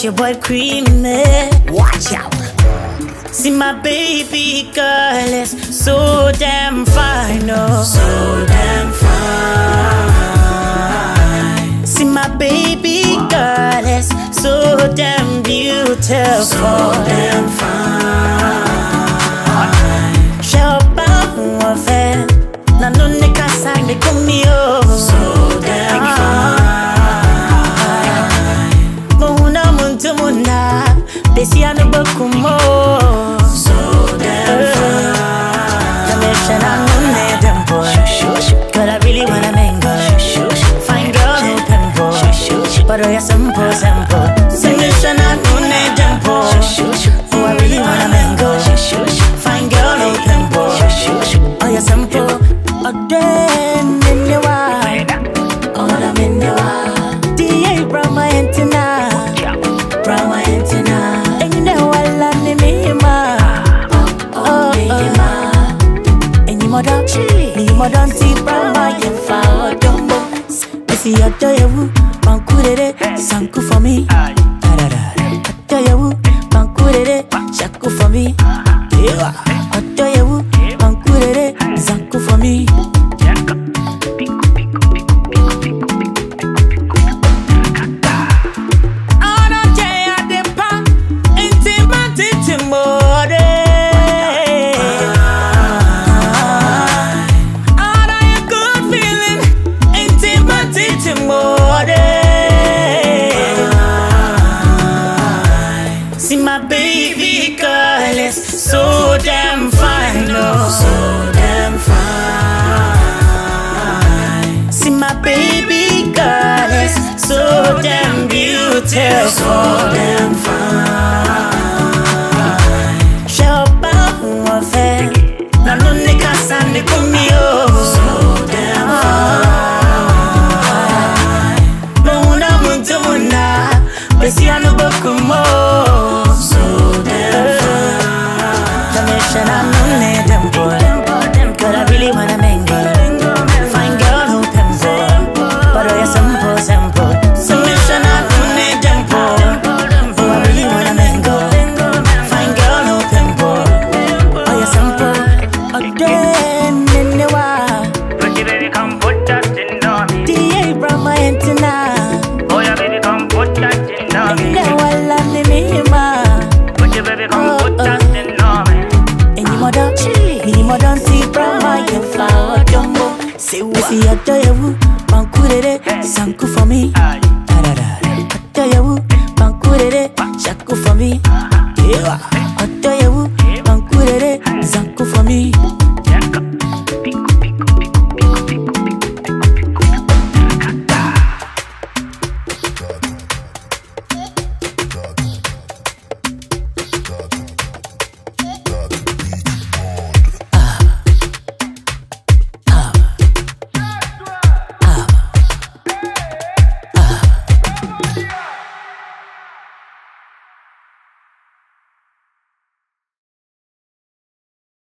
your boy creamy. Watch out. See my baby girl is so damn fine, oh. So damn fine. See my baby girl is so damn beautiful. So damn fine. Show up one fan. Na no nigga sang they come me oh. So damn fine. Muna muntu muna. Besi anu bakumo. So damn fine. Commission I know them boy. Girl I really wanna mango. Fine girl no pimple. But oh yeah simple. Submission I know them boy. Oh I really wanna mango. Fine girl no pimple. Oh yeah simple. Oh then in the wild. Oh I'm in the wild. DA Brahma antenna. Brahma antenna. And you know I love me ma. Oh and you mother see Brahma you found dumbo. If you do you bankurere sanku for me. Do you bankurere shaku for me. Do you bankurere sanku for me. See my baby girl is so damn fine, oh. So damn fine. See my baby girl is so damn beautiful. So damn fine. Show up one fan. Na no nigga sande kumi oh. So damn fine. No una muntu muna. Besi anu bakumo. I know them boy. Girl, I really wanna mango. Fine girl who pimple. But oh yeah, simple. Submission I know them boy. Oh, I really wanna mango. Fine girl who pimple. Oh yeah, simple. Oh then in the wild. Pretty baby, come put that in on me. DA Brahma antenna. Oh yeah, baby, come put that in on me. And you know I love me ma. Pretty baby, come put that in on me. Mother see Brahma you flower jumbo. Say we see a do you bankurere sanku for me.